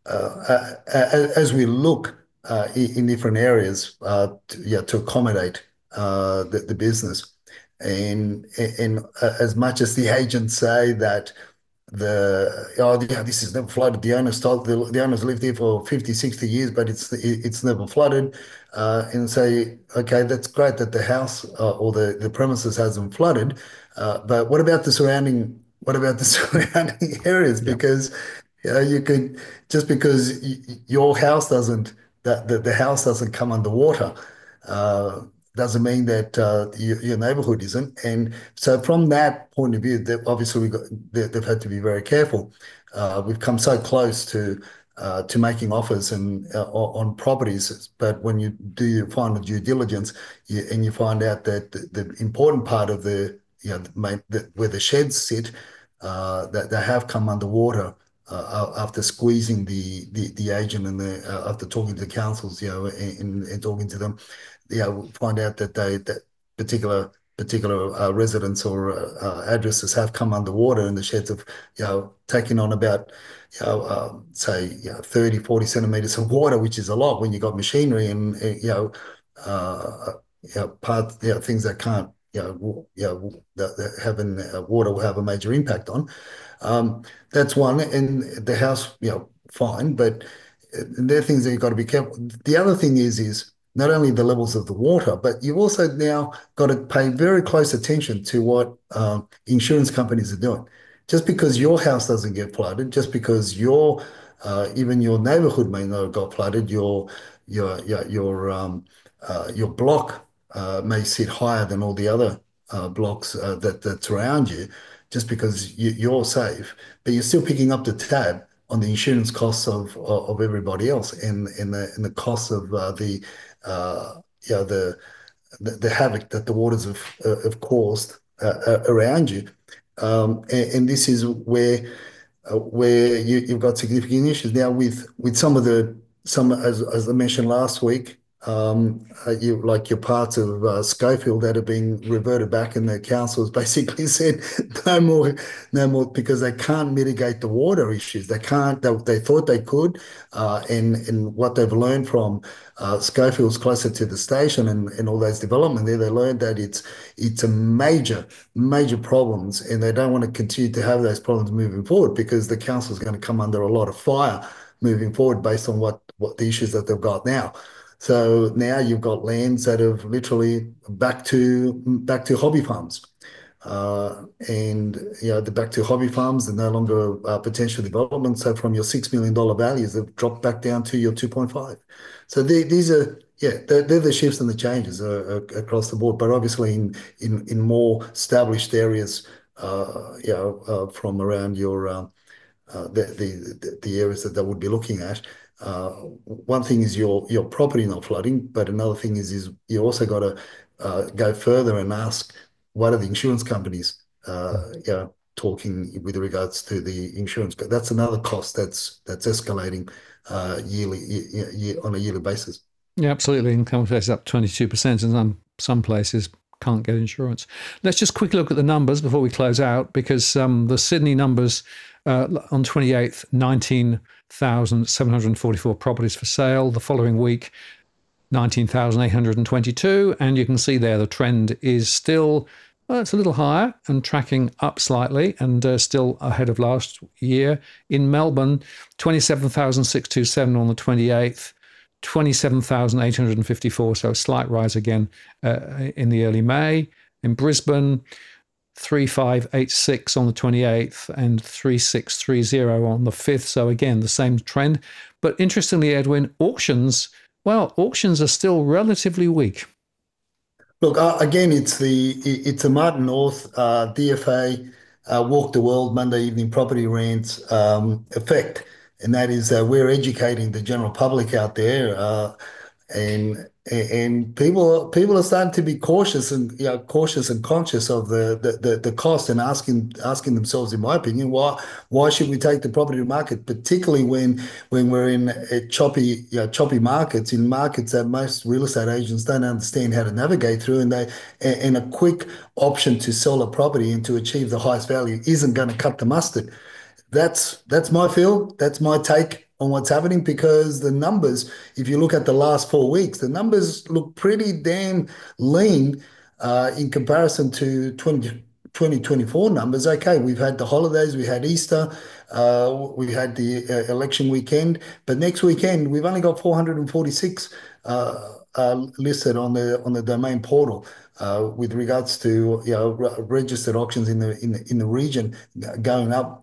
as we look in different areas to accommodate the business. And as much as the agents say that this is never flooded. The owners lived here for 50, 60 years, but it's never flooded. And say, okay, that's great that the house or the premises hasn't flooded, but what about the surrounding areas? Yeah. Because you could, just because your house doesn't that the house doesn't come underwater, uh, doesn't mean that your neighborhood isn't. And so from that point of view, obviously they've had to be very careful. We've come so close to making offers and on properties, but when you do your final due diligence, and you find out that the important part of where the sheds sit, that they have come underwater after squeezing the agent, and after talking to the councils, and talking to them, find out that that particular residents or addresses have come underwater, and the sheds have taken on about say 30, 40 centimeters of water, which is a lot when you got machinery and uh, parts, things that can't that having water will have a major impact on. That's one, and the house, fine, but there are things that you've got to be careful. The other thing is not only the levels of the water, but you've also now got to pay very close attention to what insurance companies are doing. Just because your house doesn't get flooded, just because even your neighborhood may not have got flooded, your block may sit higher than all the other blocks that surround you, just because you're safe, but you're still picking up the tab on the insurance costs of everybody else, and the costs of uh, you know, the havoc that the waters have caused around you. And this is where you've got significant issues now with some, as I mentioned last week. like your parts of Schofield that have been reverted back, and the council's basically said no more, no more, because they can't mitigate the water issues. They can't. They thought they could, and what they've learned from Schofield's closer to the station and all those development there, they learned that it's a major problems, and they don't want to continue to have those problems moving forward because the council's going to come under a lot of fire moving forward based on what the issues that they've got now. So now you've got lands that have literally back to hobby farms. And the back to hobby farms are no longer potential development. So from your $6 million values, they've dropped back down to your 2.5. So these are, yeah, they're the shifts and the changes across the board. But obviously in more established areas, from around your the areas that they would be looking at. One thing is your property not flooding, but another thing is you also got to go further and ask what are the insurance companies talking with regards to the insurance. That's another cost that's escalating on a yearly basis. Yeah, absolutely. In some places up 22%, and some places can't get insurance. Let's just quickly look at the numbers before we close out, because the Sydney numbers on 28th, 19,744 properties for sale. The following week, 19,822. And you can see there the trend is still, well, it's a little higher and tracking up slightly, and still ahead of last year. In Melbourne, 27,627 on the 28th. 27,854, so a slight rise again in the early May. In Brisbane, 3,586 on the 28th and 3,630 on the 5th. So again, the same trend. But interestingly, Edwin, auctions are still relatively weak. Look, again, it's a Martin North DFA Walk the World Monday Evening Property Rants effect, and that is we're educating the general public out there, and people are starting to be cautious and cautious and conscious of the cost, and asking themselves, in my opinion, why should we take the property market, particularly when we're in choppy markets, in markets that most real estate agents don't understand how to navigate through, and a quick option to sell a property and to achieve the highest value isn't going to cut the mustard. That's my feel. That's my take on what's happening, because the numbers, if you look at the last 4 weeks, the numbers look pretty damn lean in comparison to 2024 numbers. Okay, we've had the holidays, we had Easter, we had the election weekend, but next weekend we've only got 446 listed on the domain portal. With regards to registered auctions in the region going up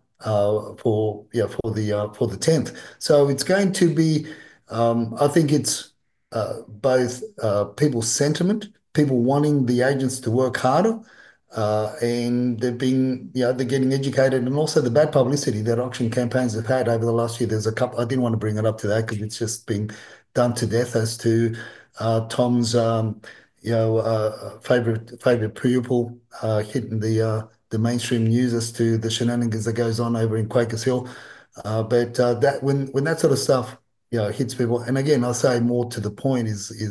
for the 10th. So it's going to be, I think it's both people's sentiment, people wanting the agents to work harder, and they're getting educated, and also the bad publicity that auction campaigns have had over the last year. There's a couple. I didn't want to bring it up to that because it's just been done to death as to Tom's favorite pupil hitting the mainstream news as to the shenanigans that goes on over in Quakers Hill. But that when that sort of stuff hits people, and again, I'll say more to the point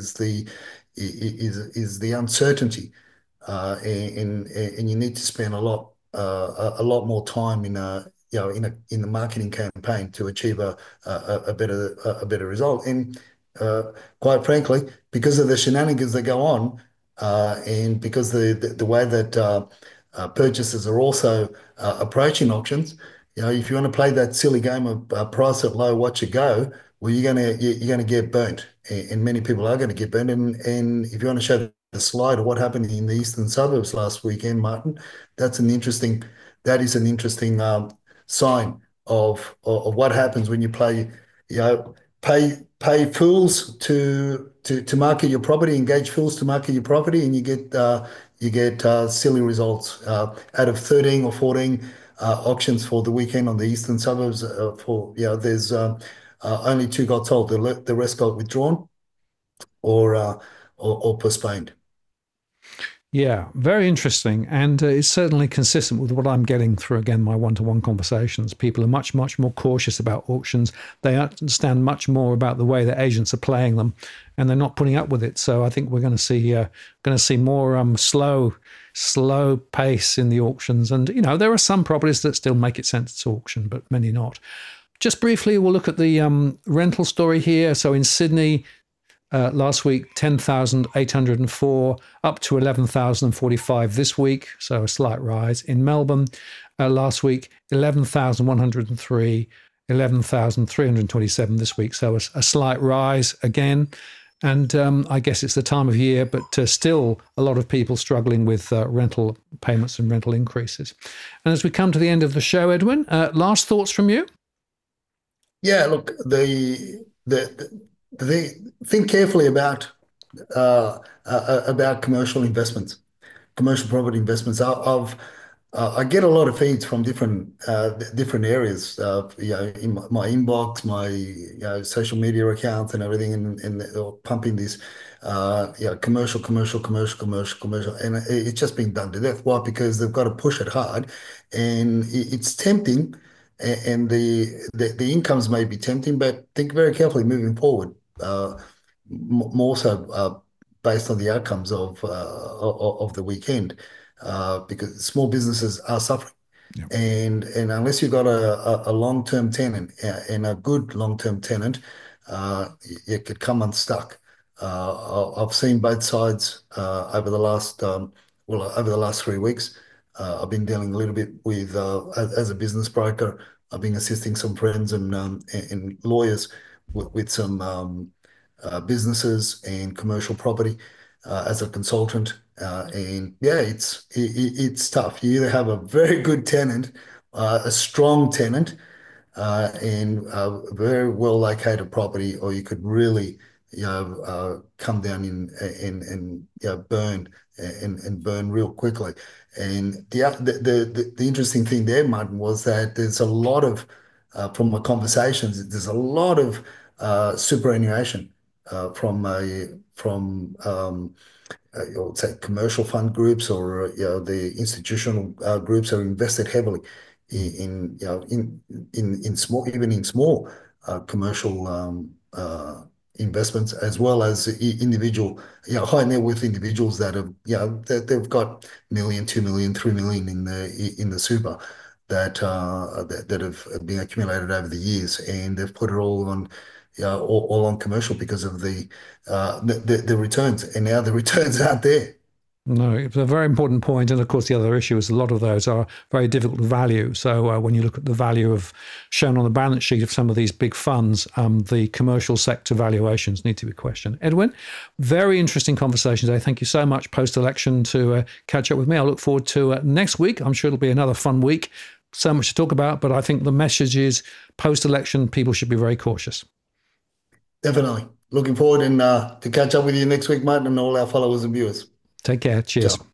is the uncertainty, and you need to spend a lot more time in the marketing campaign to achieve a better result. And quite frankly, because of the shenanigans that go on, and because the way that purchasers are also approaching auctions, if you want to play that silly game of price it low, watch it go, well, you're gonna get burnt, and many people are going to get burnt. And if you want to show the slide of what happened in the eastern suburbs last weekend, Martin, that is an interesting sign of what happens when you play, pay fools to market your property, engage fools to market your property, and you get silly results. Out of 13 or 14 auctions for the weekend on the eastern suburbs, there's only two got sold. The rest got withdrawn or postponed. Yeah, very interesting. And it's certainly consistent with what I'm getting through, again, my one to one conversations. People are much, much more cautious about auctions. They understand much more about the way that agents are playing them, and they're not putting up with it. So I think we're going to see more slow pace in the auctions. And, there are some properties that still make it sense to auction, but many not. Just briefly, we'll look at the rental story here. So in Sydney, last week, 10,804, up to 11,045 this week, so a slight rise. In Melbourne, last week, 11,103, 11,327 this week, so a slight rise again. And I guess it's the time of year, but still a lot of people struggling with rental payments and rental increases. And as we come to the end of the show, Edwin, last thoughts from you? Yeah, look, the think carefully about commercial investments, commercial property investments. I get a lot of feeds from different areas, in my inbox, my social media accounts, and everything, and they're pumping this, commercial, and it's just being done to death. Why? Because they've got to push it hard, and it's tempting, and the incomes may be tempting, but think very carefully moving forward. More so based on the outcomes of the weekend, because small businesses are suffering, Yeah. and unless you've got a long-term tenant, and a good long-term tenant, it could come unstuck. I've seen both sides over the last 3 weeks. I've been dealing a little bit with, as a business broker. I've been assisting some friends and lawyers with some businesses and commercial property, as a consultant. And yeah, it's tough. You either have a very good tenant, a strong tenant, and a very well located property, or you could really, come down and burn, and burn real quickly. And the interesting thing there, Martin, was that there's a lot of, from my conversations, there's a lot of superannuation, from I would say commercial fund groups, or the institutional groups are invested heavily in small, even in small commercial investments, as well as individual, high net worth individuals that have, that they've got million, 2 million, 3 million in the super, that have been accumulated over the years, and they've put it all on, all on commercial because of the returns, and now the returns aren't there. No, it's a very important point. And of course, the other issue is a lot of those are very difficult to value. So when you look at the value of shown on the balance sheet of some of these big funds, the commercial sector valuations need to be questioned. Edwin, very interesting conversation today. Thank you so much post-election to catch up with me. I look forward to next week. I'm sure it'll be another fun week. So much to talk about, but I think the message is post-election, people should be very cautious. Definitely. Looking forward, and to catch up with you next week, Martin, and all our followers and viewers. Take care. Cheers. Ciao.